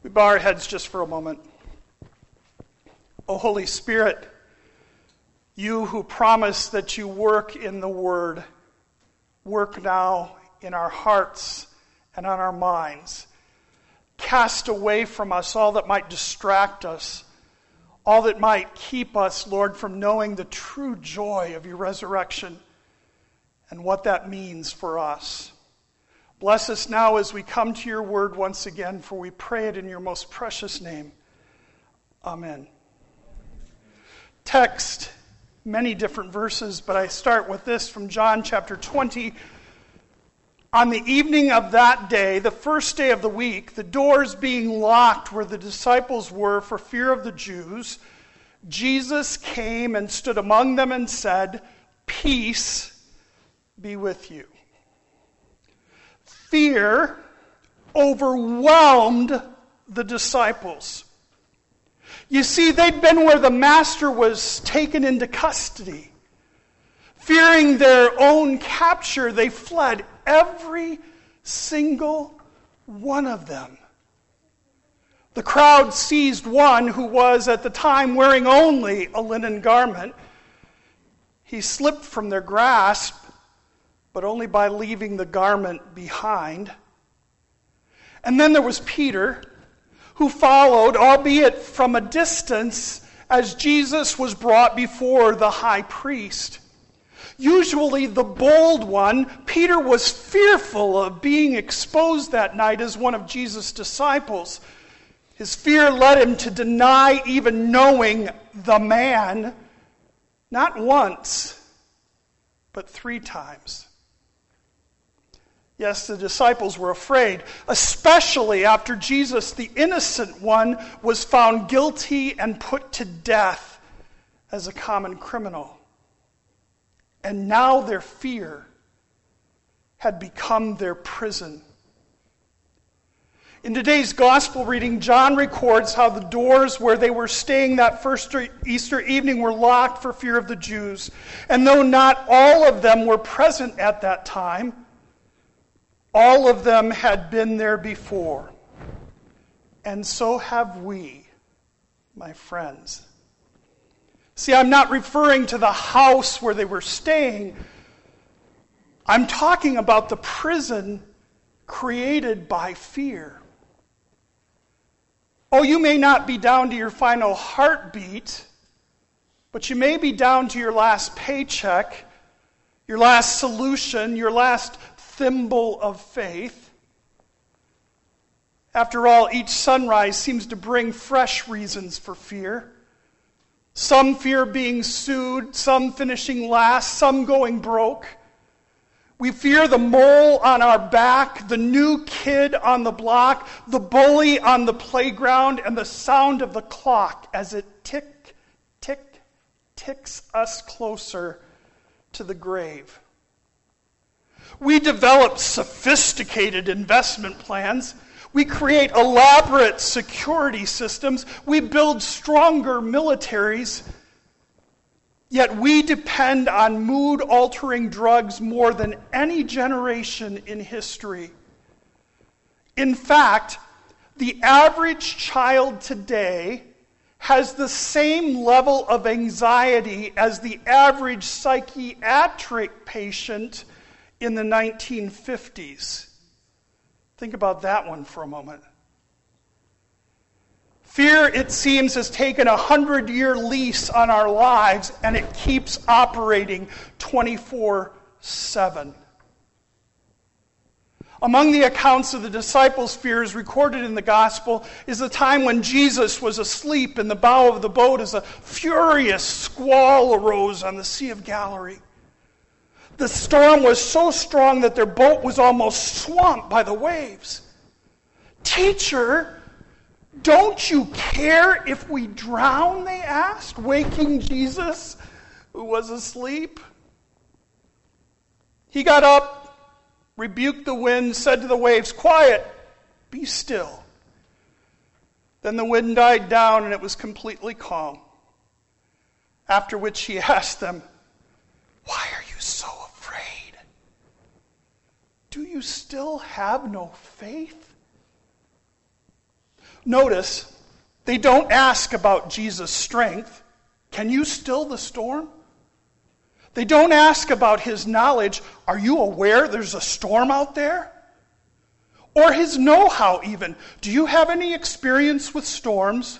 We bow our heads just for a moment. O Holy Spirit, you who promise that you work in the Word, work now in our hearts and on our minds. Cast away from us all that might distract us, all that might keep us, Lord, from knowing the true joy of your resurrection and what that means for us. Bless us now as we come to your word once again, for we pray it in your most precious name. Amen. Text, many different verses, but I start with this from John chapter 20. On the evening of that day, the first day of the week, the doors being locked where the disciples were for fear of the Jews, Jesus came and stood among them and said, "Peace be with you." Fear overwhelmed the disciples. You see, they'd been where the master was taken into custody. Fearing their own capture, they fled, every single one of them. The crowd seized one who was at the time wearing only a linen garment. He slipped from their grasp, but only by leaving the garment behind. And then there was Peter, who followed, albeit from a distance, as Jesus was brought before the high priest. Usually the bold one, Peter was fearful of being exposed that night as one of Jesus' disciples. His fear led him to deny even knowing the man, not once, but 3 times. Yes, the disciples were afraid, especially after Jesus, the innocent one, was found guilty and put to death as a common criminal. And now their fear had become their prison. In today's gospel reading, John records how the doors where they were staying that first Easter evening were locked for fear of the Jews. And though not all of them were present at that time, all of them had been there before. And so have we, my friends. See, I'm not referring to the house where they were staying. I'm talking about the prison created by fear. Oh, you may not be down to your final heartbeat, but you may be down to your last paycheck, your last solution, your last thimble of faith. After all, each sunrise seems to bring fresh reasons for fear. Some fear being sued, some finishing last, some going broke. We fear the mole on our back, the new kid on the block, the bully on the playground, and the sound of the clock as it tick, tick, ticks us closer to the grave. We develop sophisticated investment plans. We create elaborate security systems. We build stronger militaries. Yet we depend on mood-altering drugs more than any generation in history. In fact, the average child today has the same level of anxiety as the average psychiatric patient in the 1950s. Think about that one for a moment. Fear, it seems, has taken a 100-year lease on our lives, and it keeps operating 24/7. Among the accounts of the disciples' fears recorded in the gospel is the time when Jesus was asleep in the bow of the boat as a furious squall arose on the Sea of Galilee. The storm was so strong that their boat was almost swamped by the waves. "Teacher, don't you care if we drown?" they asked, waking Jesus, who was asleep. He got up, rebuked the wind, said to the waves, "Quiet, be still." Then the wind died down and it was completely calm. After which he asked them, "Why are you so afraid? Do you still have no faith?" Notice, they don't ask about Jesus' strength. Can you still the storm? They don't ask about his knowledge. Are you aware there's a storm out there? Or his know-how even. Do you have any experience with storms?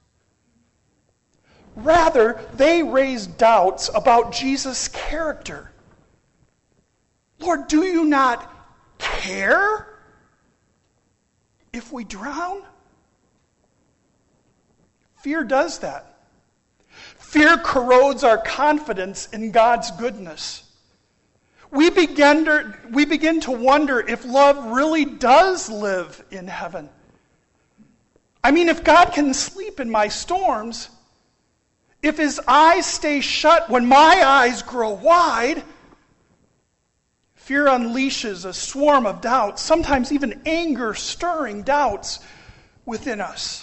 Rather, they raise doubts about Jesus' character. Lord, do you not care if we drown? Fear does that. Fear corrodes our confidence in God's goodness. We begin to wonder if love really does live in heaven. I mean, if God can sleep in my storms, if his eyes stay shut when my eyes grow wide, fear unleashes a swarm of doubts, sometimes even anger-stirring doubts within us.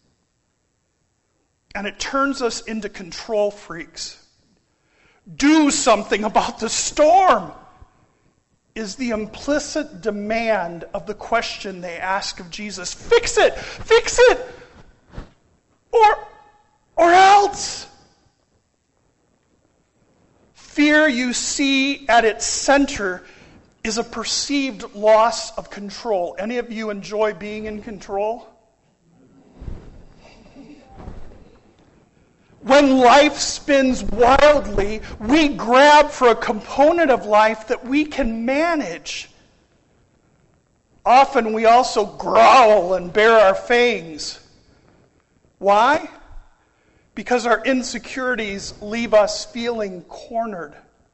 And it turns us into control freaks. Do something about the storm is the implicit demand of the question they ask of Jesus. Fix it! Fix it! Or else. Fear, you see, at its center is a perceived loss of control. Any of you enjoy being in control? When life spins wildly, we grab for a component of life that we can manage. Often we also growl and bare our fangs. Why? Because our insecurities leave us feeling cornered.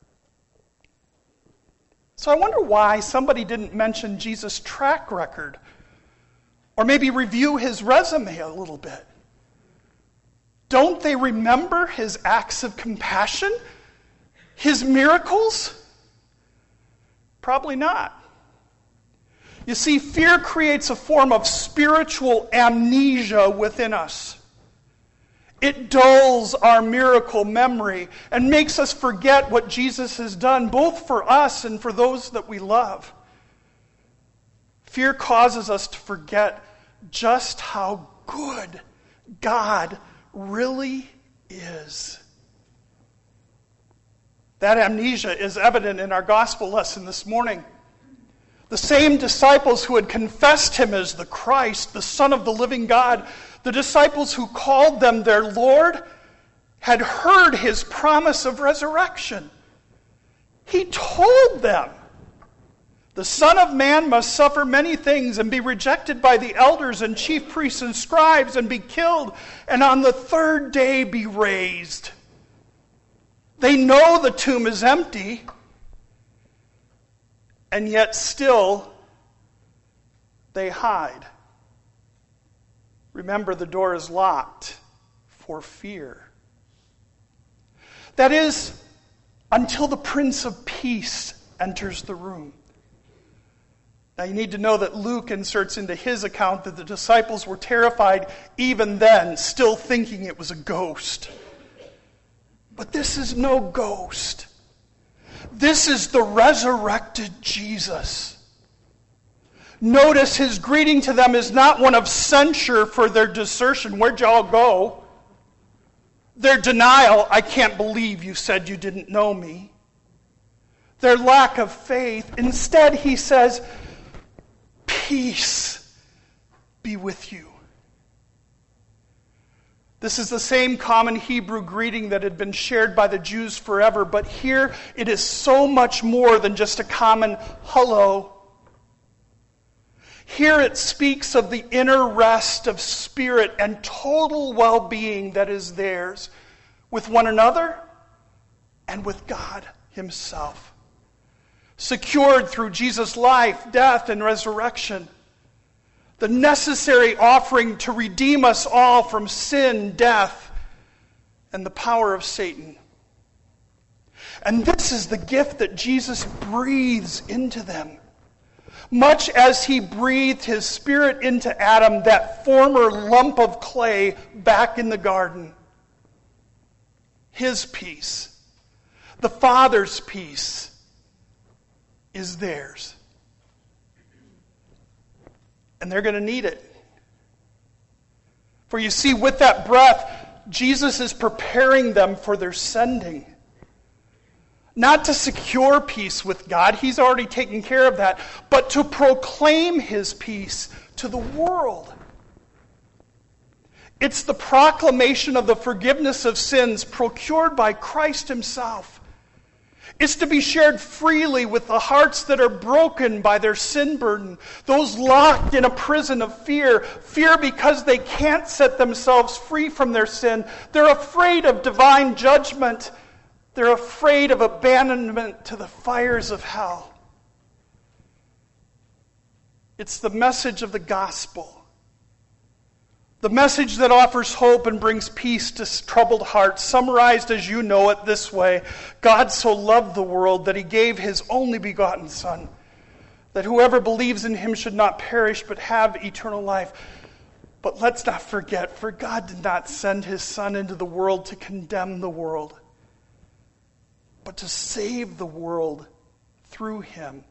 So I wonder why somebody didn't mention Jesus' track record, or maybe review his resume a little bit. Don't they remember his acts of compassion? His miracles? Probably not. You see, fear creates a form of spiritual amnesia within us. It dulls our miracle memory and makes us forget what Jesus has done, both for us and for those that we love. Fear causes us to forget just how good God really is. That amnesia is evident in our gospel lesson this morning. The same disciples who had confessed him as the Christ, the Son of the living God, the disciples who called them their Lord, had heard his promise of resurrection. He told them, the Son of Man must suffer many things and be rejected by the elders and chief priests and scribes and be killed, and on the third day be raised. They know the tomb is empty, and yet still they hide. Remember, the door is locked for fear. That is, until the Prince of Peace enters the room. Now you need to know that Luke inserts into his account that the disciples were terrified even then, still thinking it was a ghost. But this is no ghost. This is the resurrected Jesus. Notice his greeting to them is not one of censure for their desertion. Where'd y'all go? Their denial, I can't believe you said you didn't know me. Their lack of faith. Instead, he says, peace be with you. This is the same common Hebrew greeting that had been shared by the Jews forever, but here it is so much more than just a common hello. Here it speaks of the inner rest of spirit and total well-being that is theirs with one another and with God himself. Secured through Jesus' life, death, and resurrection. The necessary offering to redeem us all from sin, death, and the power of Satan. And this is the gift that Jesus breathes into them. Much as he breathed his Spirit into Adam, that former lump of clay back in the garden. His peace, the Father's peace, is theirs. And they're going to need it. For you see, with that breath, Jesus is preparing them for their sending. Not to secure peace with God, he's already taken care of that, but to proclaim his peace to the world. It's the proclamation of the forgiveness of sins procured by Christ himself. It's to be shared freely with the hearts that are broken by their sin burden, those locked in a prison of fear. Fear because they can't set themselves free from their sin. They're afraid of divine judgment. They're afraid of abandonment to the fires of hell. It's the message of the gospel. The message that offers hope and brings peace to troubled hearts, summarized as you know it this way: God so loved the world that he gave his only begotten Son, that whoever believes in him should not perish but have eternal life. But let's not forget, for God did not send his Son into the world to condemn the world, but to save the world through him.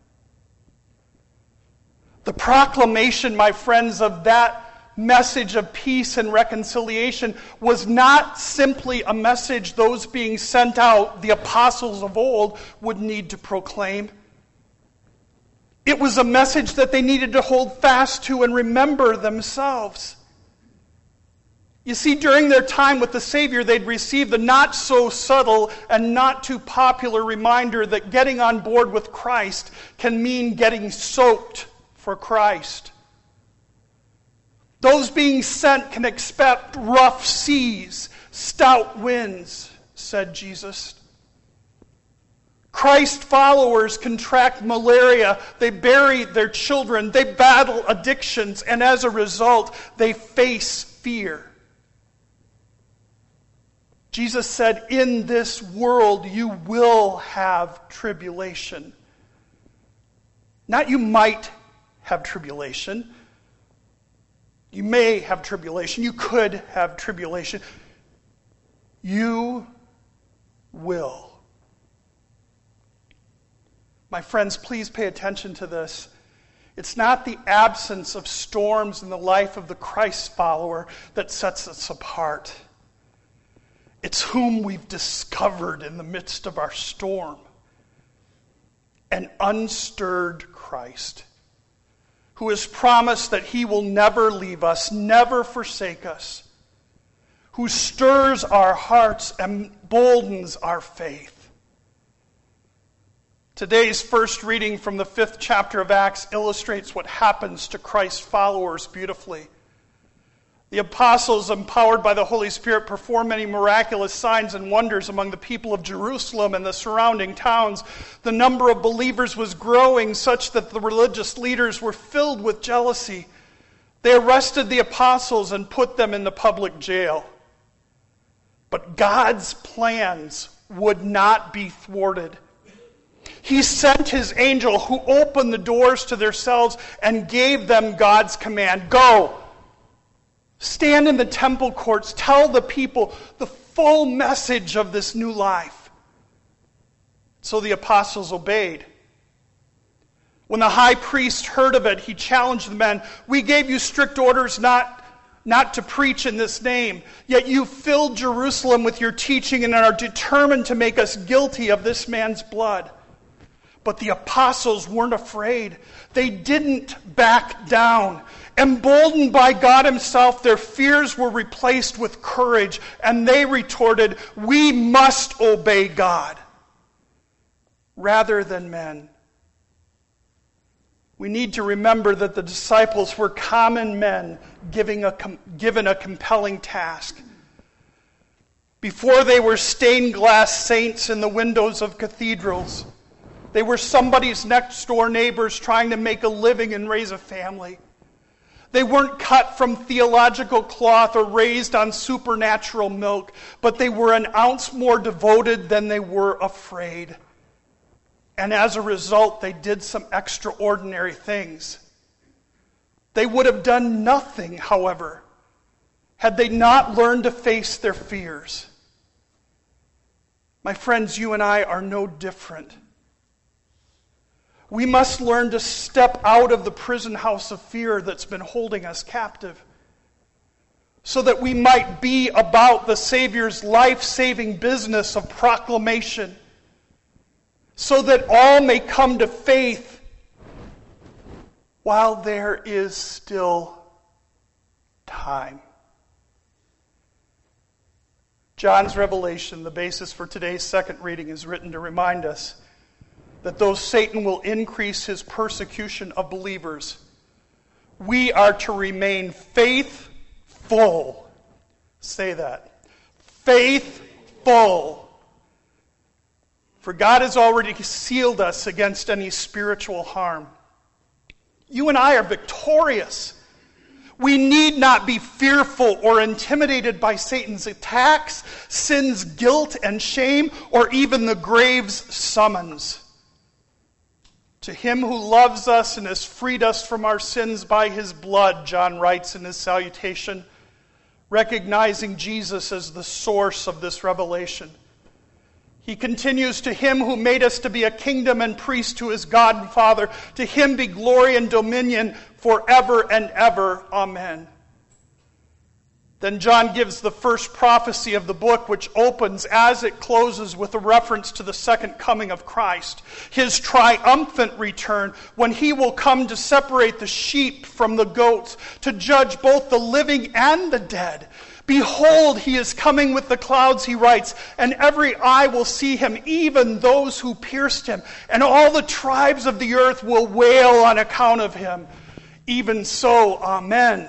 The proclamation, my friends, of that message of peace and reconciliation was not simply a message those being sent out, the apostles of old, would need to proclaim. It was a message that they needed to hold fast to and remember themselves. You see, during their time with the Savior, they'd received the not so subtle and not too popular reminder that getting on board with Christ can mean getting soaked for Christ. Those being sent can expect rough seas, stout winds, said Jesus. Christ followers contract malaria, they bury their children, they battle addictions, and as a result, they face fear. Jesus said, in this world you will have tribulation. Not you might have tribulation. You may have tribulation. You could have tribulation. You will. My friends, please pay attention to this. It's not the absence of storms in the life of the Christ follower that sets us apart. It's whom we've discovered in the midst of our storm. An unstirred Christ, who has promised that he will never leave us, never forsake us, who stirs our hearts and emboldens our faith. Today's first reading from the 5th chapter of Acts illustrates what happens to Christ's followers beautifully. The apostles, empowered by the Holy Spirit, performed many miraculous signs and wonders among the people of Jerusalem and the surrounding towns. The number of believers was growing such that the religious leaders were filled with jealousy. They arrested the apostles and put them in the public jail. But God's plans would not be thwarted. He sent his angel who opened the doors to their cells and gave them God's command. Go! Stand in the temple courts, tell the people the full message of this new life. So the apostles obeyed. When the high priest heard of it, he challenged the men. We gave you strict orders not to preach in this name, yet you filled Jerusalem with your teaching and are determined to make us guilty of this man's blood. But the apostles weren't afraid. They didn't back down. Emboldened by God himself, their fears were replaced with courage, and they retorted, we must obey God rather than men. We need to remember that the disciples were common men given a compelling task. Before they were stained glass saints in the windows of cathedrals, they were somebody's next door neighbors trying to make a living and raise a family. They weren't cut from theological cloth or raised on supernatural milk, but they were an ounce more devoted than they were afraid. And as a result, they did some extraordinary things. They would have done nothing, however, had they not learned to face their fears. My friends, you and I are no different. We must learn to step out of the prison house of fear that's been holding us captive. so that we might be about the Savior's life-saving business of proclamation, so that all may come to faith while there is still time. John's revelation, the basis for today's second reading, is written to remind us that though Satan will increase his persecution of believers, we are to remain faithful. Say that. Faithful. For God has already sealed us against any spiritual harm. You and I are victorious. We need not be fearful or intimidated by Satan's attacks, sin's guilt and shame, or even the grave's summons. To him who loves us and has freed us from our sins by his blood, John writes in his salutation, recognizing Jesus as the source of this revelation. He continues, to him who made us to be a kingdom and priest to his God and Father, to him be glory and dominion forever and ever. Amen. Then John gives the first prophecy of the book, which opens as it closes with a reference to the second coming of Christ, his triumphant return, when he will come to separate the sheep from the goats, to judge both the living and the dead. Behold, he is coming with the clouds, he writes, and every eye will see him, even those who pierced him, and all the tribes of the earth will wail on account of him. Even so, amen.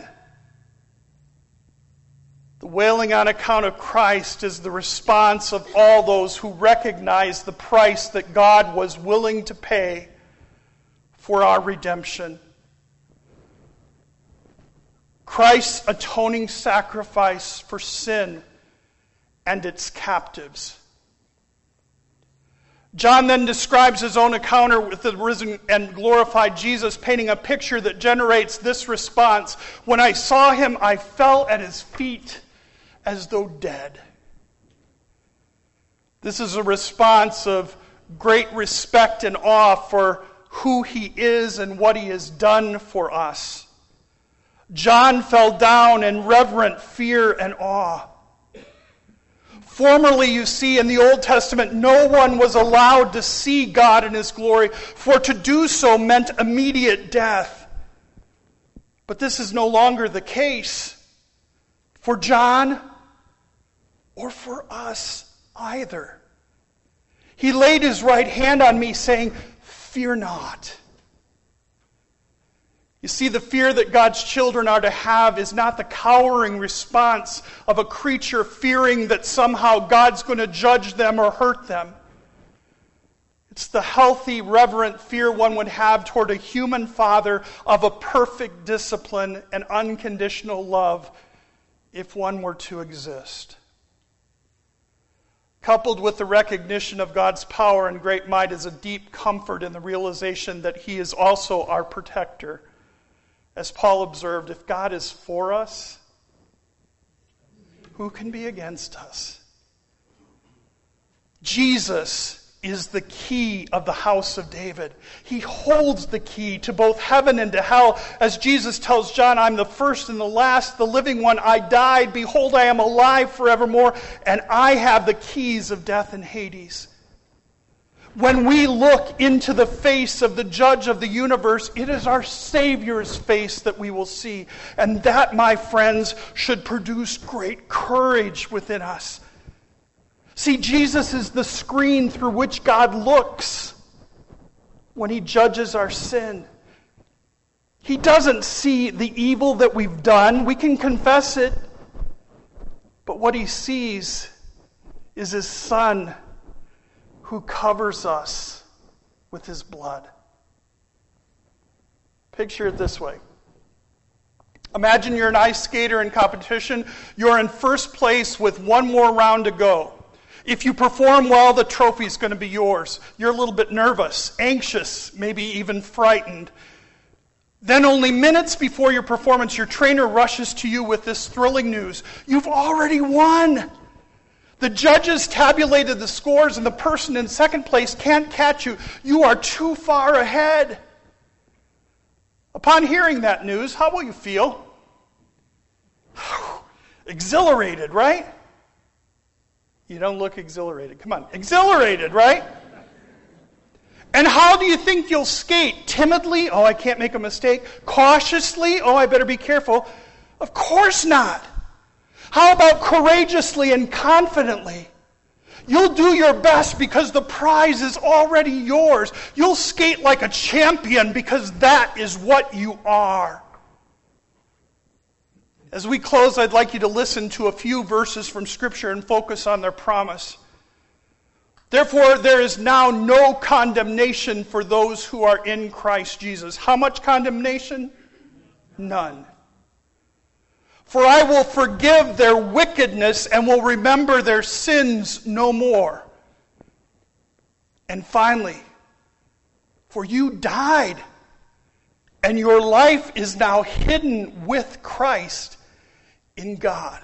The wailing on account of Christ is the response of all those who recognize the price that God was willing to pay for our redemption. Christ's atoning sacrifice for sin and its captives. John then describes his own encounter with the risen and glorified Jesus, painting a picture that generates this response. When I saw him, I fell at his feet as though dead. This is a response of great respect and awe for who he is and what he has done for us. John fell down in reverent fear and awe. Formerly, you see, in the Old Testament, no one was allowed to see God in his glory, for to do so meant immediate death. But this is no longer the case for John or for us either. He laid his right hand on me, saying, "Fear not." You see, the fear that God's children are to have is not the cowering response of a creature fearing that somehow God's going to judge them or hurt them. It's the healthy, reverent fear one would have toward a human father of a perfect discipline and unconditional love, if one were to exist. Coupled with the recognition of God's power and great might is a deep comfort in the realization that he is also our protector. As Paul observed, if God is for us, who can be against us? Jesus is the key of the house of David. He holds the key to both heaven and to hell. As Jesus tells John, I'm the first and the last, the living one. I died. Behold, I am alive forevermore, and I have the keys of death and Hades. When we look into the face of the judge of the universe, it is our Savior's face that we will see. And that, my friends, should produce great courage within us. See, Jesus is the screen through which God looks when he judges our sin. He doesn't see the evil that we've done. We can confess it. But what he sees is his Son, who covers us with his blood. Picture it this way. Imagine you're an ice skater in competition. You're in first place with one more round to go. If you perform well, the trophy's going to be yours. You're a little bit nervous, anxious, maybe even frightened. Then only minutes before your performance, your trainer rushes to you with this thrilling news. You've already won! The judges tabulated the scores, and the person in second place can't catch you. You are too far ahead. Upon hearing that news, how will you feel? Exhilarated, right? You don't look exhilarated. Come on. Exhilarated, right? And how do you think you'll skate? Timidly? Oh, I can't make a mistake. Cautiously? Oh, I better be careful. Of course not. How about courageously and confidently? You'll do your best because the prize is already yours. You'll skate like a champion because that is what you are. As we close, I'd like you to listen to a few verses from Scripture and focus on their promise. Therefore, there is now no condemnation for those who are in Christ Jesus. How much condemnation? None. For I will forgive their wickedness and will remember their sins no more. And finally, for you died, and your life is now hidden with Christ in God.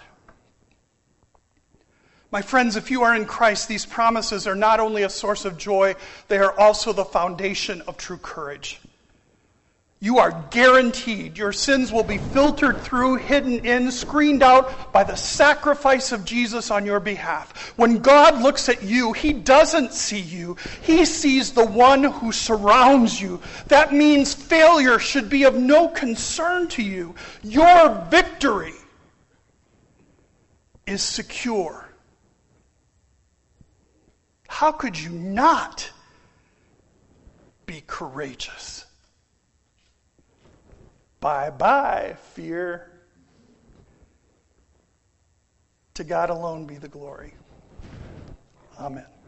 My friends, if you are in Christ, these promises are not only a source of joy, they are also the foundation of true courage. You are guaranteed your sins will be filtered through, hidden in, screened out by the sacrifice of Jesus on your behalf. When God looks at you, He doesn't see you. He sees the one who surrounds you. That means failure should be of no concern to you. Your victory is secure. How could you not be courageous? Bye-bye, fear. To God alone be the glory. Amen.